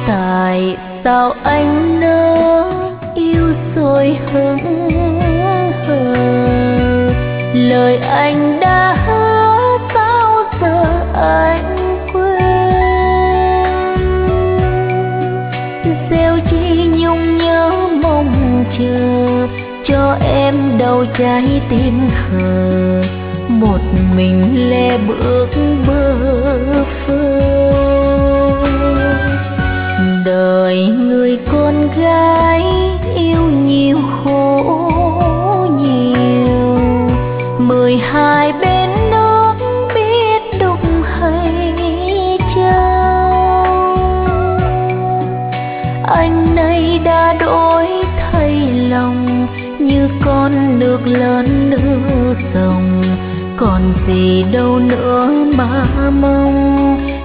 tại sao anh nỡ yêu rồi hững hờ, lời anh đã hứa sao giờ anh quên, gieo chi nhung nhớ mong chờ cho em đau trái tim thờ, một mình lê bước bơ phơ. Đời người con gái yêu nhiều khổ nhiều, 12 bên nước biết đục hay trao. Anh nay đã đổi thay lòng như con nước lớn nước dòng, còn gì đâu nữa mà mong